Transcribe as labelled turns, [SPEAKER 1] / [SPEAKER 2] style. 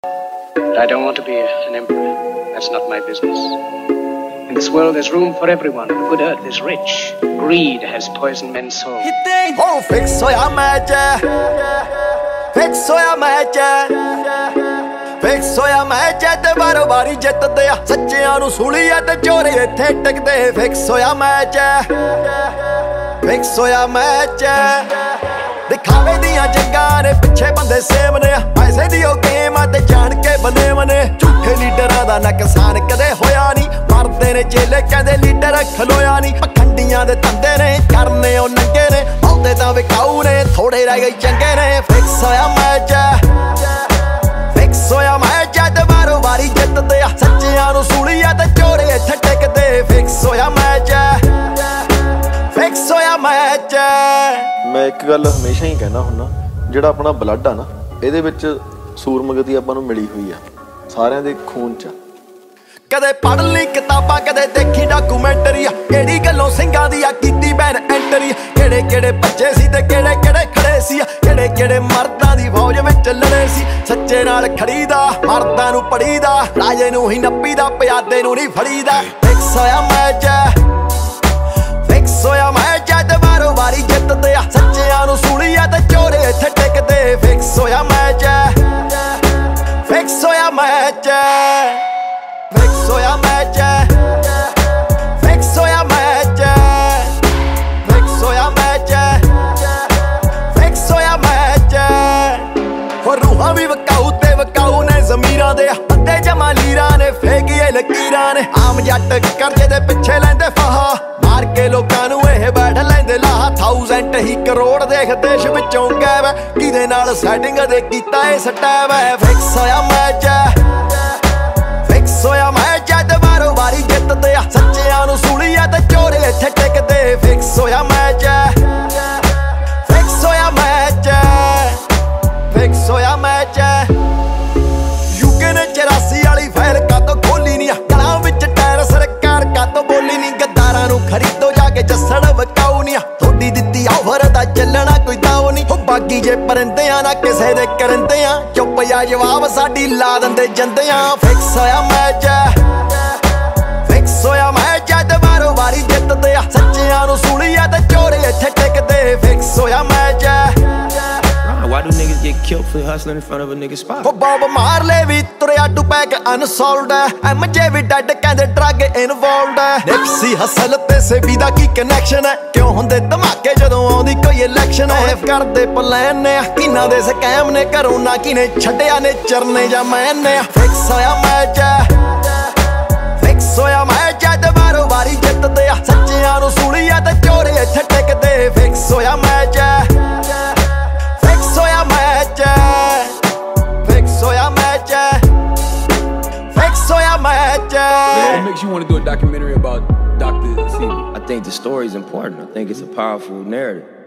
[SPEAKER 1] But I don't want to be an emperor. That's not my business. In this world there's room for everyone. The good earth is rich. Greed has poisoned men's souls.
[SPEAKER 2] Oh, fix hoya match, fix hoya match, fix hoya match te ਬਾਰੋ ਬਾਰੀ ਜਿੱਤਦੇ ਆ ਸੱਚਿਆਂ ਨੂੰ ਸੂਲੀਆ ਤੇ ਚੋਰੇ ਇੱਥੇ ਟਿਕਦੇ fix ਹੋਇਆ match fix ਹੋਇਆ ਮੈਚ ਦਿਖਾਵੇ ਦੀਆਂ ਜੰਗਾਂ ਨੇ ਪਿੱਛੇ ਬੰਦੇ ਸੇਮ ਨੇ ਪੈਸੇ ਦੀ ਉਹ ਗੇਮ ਆ ਤੇ ਜਾਣ ਕੇ ਬਨੇ ਮਨੇ ਝੂਠੇ ਲੀਡਰਾਂ ਦਾ ਨੁਕਸਾਨ ਕਦੇ ਹੋਇਆ ਨਹੀਂ ਮਰਦੇ ਨੇ ਚੇਲੇ ਕਹਿੰਦੇ ਲੀਡਰ ਖਲੋਇਆ ਨਹੀਂ ਪਖੰਡੀਆਂ ਦੇ ਧੰਦੇ ਨੇ ਕਰਨੇ ਉਹ ਨੰਗੇ ਨੇ ਬਹੁਤੇ ਤਾਂ ਵਿਕਾਊ ਨੇ ਥੋੜੇ ਰਹਿ ਗਏ ਚੰਗੇ ਨੇ ਫਿਕਸ ਹੋਇਆ ਮੈਚ ਫਿਕਸ ਹੋਇਆ ਮੈਚ ਤੇ ਬਾਰੋ ਬਾਰੀ ਜਿੱਤਦੇ ਆ ਸੱਚਿਆਂ ਨੂੰ ਸੂਲੀਆ ਤੇ ਚੋਰੇ ਇੱਥੇ ਟਿਕਦੇ ਫਿਕਸ ਹੋਇਆ ਮੈਚ ਫਿਕਸ ਹੋਇਆ ਮੈਚ
[SPEAKER 3] ਮੈਂ ਇੱਕ ਗੱਲ ਹਮੇਸ਼ਾ ਹੀ ਕਹਿਣਾ ਹੁੰਦਾ ਜਿਹੜਾ ਆਪਣਾ ਬਲੱਡ ਆ ਨਾ ਇਹਦੇ ਵਿੱਚ ਸੂਰਮਗਤੀ ਆਪਾਂ ਨੂੰ ਮਿਲੀ ਹੋਈ ਆ ਸਾਰਿਆਂ ਦੇ ਖੂਨ 'ਚ
[SPEAKER 2] ਕਦੇ ਪੜ੍ਹ ਲਈ ਕਿਤਾਬਾਂ ਕਦੇ ਦੇਖੀ ਡਾਕੂਮੈਂਟਰੀ ਆ ਕਿਹੜੀ ਗੱਲੋਂ ਸਿੰਘਾਂ ਦੀ ਆ ਕੀਤੀ ਬੈਨ ਐਂਟਰੀ ਕਿਹੜੇ ਕਿਹੜੇ ਬੱਚੇ ਸੀ ਤੇ ਕਿਹੜੇ ਕਿਹੜੇ ਖੜੇ ਸੀ ਕਿਹੜੇ ਕਿਹੜੇ ਮਰਦਾਂ ਦੀ ਫੌਜ ਵਿੱਚ ਲੜੇ ਸੀ ਸੱਚੇ ਨਾਲ ਖੜੀਦਾ ਮਰਦਾਂ ਨੂੰ ਪੜੀਦਾ ਰਾਜੇ ਨੂੰ ਹੀ ਨੱਪੀਦਾ ਪਿਆਦੇ ਨੂੰ ਨਹੀਂ ਫੜੀਦਾ ਫਿਕਸ ਹੋਇਆ ਮੈਚ ਫਿਕਸ ਹੋਇਆ ਮੈਚ ਤੇ ਬਾਰੋ ਬਾਰੀ ਜਿੱਤਦੇ ਆ ਸੱਚਿਆਂ ਨੂੰ ਸੂਲੀਆ ਤੇ ਚੋਰੇ ਇੱਥੇ ਟਿਕਦੇ ਫਿਕਸ ਹੋਇਆ ਮੈਚ ਫਿਕਸ ਹੋਇਆ ਮੈਚ ਫਿਕਸ ਹੋਇਆ ਮੈਚ ਫਿਕਸ ਹੋਇਆ ਮੈਚ ਫਿਕਸ ਹੋਇਆ ਮੈਚ ਫਿਕਸ ਹੋਇਆ ਮੈਚ ਹੋ ਰੂਹਾਂ ਵੀ ਵਕਾਊ ਤੇ ਵਕਾਊ ਨੇ ਜ਼ਮੀਰਾਂ ਦੇ ਅੱਧੇ ਜਮਾ ਲੀਰਾਂ ਨੇ ਫੇਕੀਏ ਲਕੀਰਾਂ ਨੇ ਆਮ ਜੱਟ ਕਰਜ਼ੇ ਦੇ ਪਿੱਛੇ ਲੈਂਦੇ ਫਾਹਾ ਮਾਰ ਕੇ ਲੋਕਾਂ ਨੂੰ ਇਹ ਬੈਠ ਲੈਂਦੇ ਲਾਹਾ 1000 ਹੀ ਕਰੋੜ ਦੇਖ ਦੇਸ਼ ਵਿੱਚੋਂ ਗਾਇਬ ਕਿਹਦੇ ਨਾਲ ਸੈਟਿੰਗ ਦੇ ਕੀਤਾ ਇਹ ਸਟੈਪ ਹੈ ਫਿਕਸ ਹੋਇਆ ਮੈਚ ਫਿਕਸ ਹੋਇਆ ਮੈਚ ਤੇ ਬਾਰੋ ਬਾਰੀ ਜਿੱਤਦੇ ਆ ਸੱਚਿਆਂ ਨੂੰ ਸੂਲੀਆ ਤੇ ਚੋਰੇ ਇੱਥੇ ਟਿਕਦੇ ਫਿਕਸ ਹੋਇਆ ਮੈਚ ਫਿਕਸ ਹੋਇਆ ਮੈਚ ਫਿਕਸ ਹੋਇਆ ਮੈਚ ਯੂਕੇ ਨੇ 84 ਵਾਲੀ ਫਾਈਲ ਕਾਤੋਂ ਖੋਲੀ ਨਹੀਂ ਗਲਾਂ ਵਿੱਚ ਟਾਇਰ ਸਰਕਾਰ ਕਾਤੋਂ ਬੋਲੀ ਨਹੀਂ ਗੱਦਾਰਾਂ ਨੂੰ ਖਰੀਦੋ ਜਾ ਕੇ ਜੱਸਣ ਵਕਾਉ ਨਹੀਂ ਥੋੜੀ ਦਿੱਤੀ ਆਫਰ ਦਾ ਚੱਲਣਾ ਕੋਈ ਦਾਉ ਨਹੀਂ ਉਹ ਬਾਗੀ ਜੇ ਪਰਿੰਦਿਆਂ ਨਾ ਕਿਸੇ ਦੇ ਕਰੰਦਿਆਂ ਚੁੱਪ ਜਾ ਜਵਾਬ ਸਾਡੀ ਲਾ ਦਿੰਦੇ ਜੰਦਿਆਂ ਫਿਕਸ ਹੋਇਆ ਮੈਚ ਫਿਕਸ ਹੋਇਆ ਮੈਚ ਤੇ ਬਾਰੋ ਬਾਰੀ ਜਿੱਤਦੇ ਆ ਸੱਚਿਆਂ ਨੂੰ ਸੂਲੀਆ ਤੇ ਚੋਰੇ ਇੱਥੇ ਟਿਕਦੇ ਫਿਕਸ ਹੋਇਆ match
[SPEAKER 4] Why do niggas get killed for hustling in front of a nigga's spot?
[SPEAKER 2] ਉਹ ਬੌਬ ਮਾਰ ਲੈ ਵੀ ਤੁਰਿਆ ਟੂ ਪੈਕ ਅਨਸੋਲਡ ਐਮਜੇ ਵੀ ਡੈਡ ਕਹਿੰਦੇ ਡਰੱਗ ਇਨਵੋਲਵਡ ਨਿਪਸੀ ਹਸਲ ਤੇ ਸੇਵੀ ਦਾ ਕੀ ਕਨੈਕਸ਼ਨ ਹੈ ਕਿਉਂ ਹੁੰਦੇ ਧਮਾਕੇ ਜਦੋਂ ਆਉਂਦੀ ਕੋਈ ਇਲੈਕਸ਼ਨ ਹੈ ਕਰਦੇ ਪਲਾਨ ਨੇ ਕਿਨਾਂ ਦੇ ਸਕੈਮ ਨੇ ਘਰੋਂ ਨਾ ਕਿਨੇ ਛੱਡਿਆ ਨੇ ਚਰਨੇ ਜਾਂ ਮੈਨੇ ਫਿਕਸ ਹੋਇਆ ਮੈਚ ਫਿਕਸ ਹੋਇਆ ਮੈਚ ਤੇ ਬਾਰੋ ਬਾਰੀ ਜਿੱਤਦੇ ਆ ਸੱਚਿਆਂ ਨੂੰ ਸੂਲੀਆ ਤੇ ਚੋਰੇ ਇੱਥੇ ਟਿਕਦੇ ਫਿਕਸ ਹੋਇਆ ਮੈਚ ਫਿਕਸ ਹੋਇਆ ਮੈਚ ਫਿਕਸ ਹੋਇਆ ਮੈਚ ਫਿਕਸ ਹੋਇਆ match
[SPEAKER 5] What makes you want to do a documentary about Dr. Sebi?
[SPEAKER 4] I think the story is important. I think it's a powerful narrative.